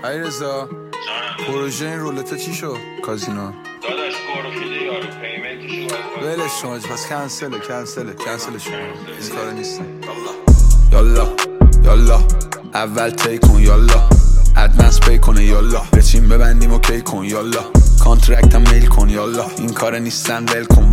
علیرضا پروژه این رولته چی شد؟ کازینو داداش گروفیده یارو پیمنتشو باید ولش شما پس کنسله شما این کارو نیستم. یالا اول تی کن یالا ادوانس پی کنه یالا بچین ببندیم اوکی کن یالا کانترکتم میل کن یالا این کار نیستن ول کن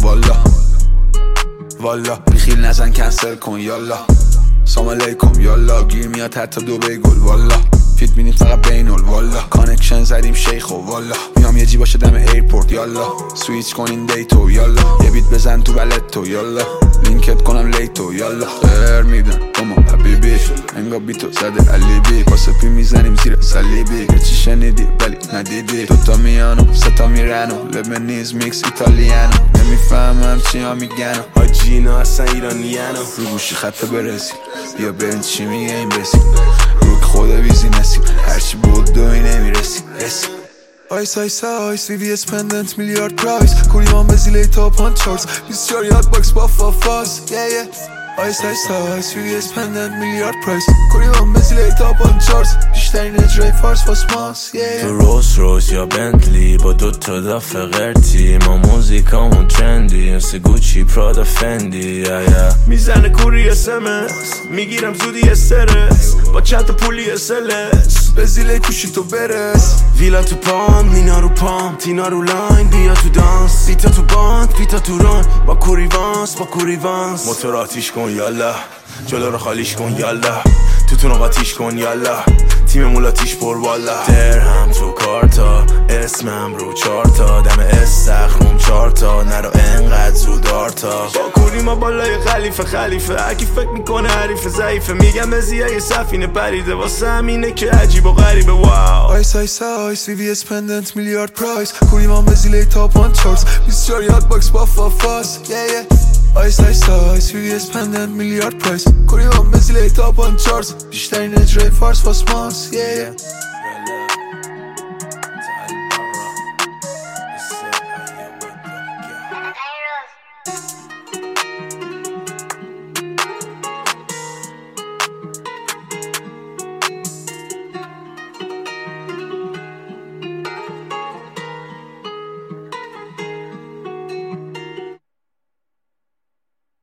والا بیخیل نزن کنسل کن یالا سلام علیکم یالا گیر میاد حتی دو بیگل والا فیت بینیم فقط بینول والا کانکشن زدیم شیخ و والا میام یه جی باشه دم ایرپورت یالا سویچ کنین دیتو یالا یه بیت بزن تو بلتو یالا لینکت کنم لیتو یالا خیر میدن اما حبیبی انگا بیتو زده علیبی واسه پی میزنیم زیر صلیبی که چی شنیدی ولی ندیدی دوتا میانو ستا میرنو لبنیز میکس ایتالیانو نمیفهمم چی ها میگنو حاجینا اصلا ایرانیانو رو گوشی خط برسی بیا ببین چی میگه این بسی روک خود ویزی نسیم هرچی بود دوی نمیرسی آیس VVS پندنت میلیارد پرایس کوریمان بزیلی تا پانچارز 24 یاد باکس با فافاس آیس VVS پندنت میلیارد پرایس کوریمان بزیلی تا پانچارز بیشترین اجرای فارس واس ماس تو روز یا بنتلی با دوتا دافه غرتی ما موزیکامون ترندی مثل گوچی پرادا فندی میزنه کوری اسمس میگیرم زودی استرس با چند تا پولی SLS بزیلی کوشی تو برس ویلا تو پام نینا رو پام تینا رو لاین بیا تو دانس بیتا تو باند بیتا تو ران با کوریوانس موتور آتیش کن یالا جلو رو خالیش کن یالا توتون رو قاتیش کن یالا تیم مولاتیش پر والا درهم تو کارتا اسمم رو چارتا دم استخروم چارتا نرو انقدر زود آرتا با کوری ما بالای خلیفه اکی فکر میکنه حریف ضعیفه میگم مزیه سفینه پریده واسه همینه که عجیب و غریبه واو آیس VVS پندنت میلیارد پرایس کوریمان بزیلی تا پانچارز 24 یاد باکس با فافاس آیس VVS پندنت میلیارد پرایس کوریمان بزیلی تا پانچارز بیشترین اجرای فارس واس ماس